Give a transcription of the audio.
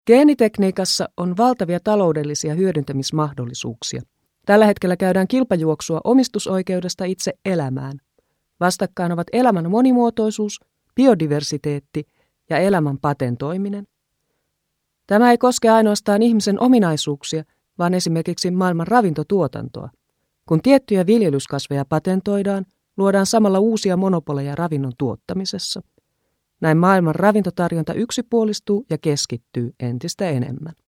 Geenitekniikassa on valtavia taloudellisia hyödyntämismahdollisuuksia. Tällä hetkellä käydään kilpajuoksua omistusoikeudesta itse elämään. Vastakkain ovat elämän monimuotoisuus, biodiversiteetti ja elämän patentoiminen. Tämä ei koske ainoastaan ihmisen ominaisuuksia, vaan esimerkiksi maailman ravintotuotantoa. Kun tiettyjä viljelyskasveja patentoidaan, luodaan samalla uusia monopoleja ravinnon tuottamisessa. Näin maailman ravintotarjonta yksipuolistuu ja keskittyy entistä enemmän.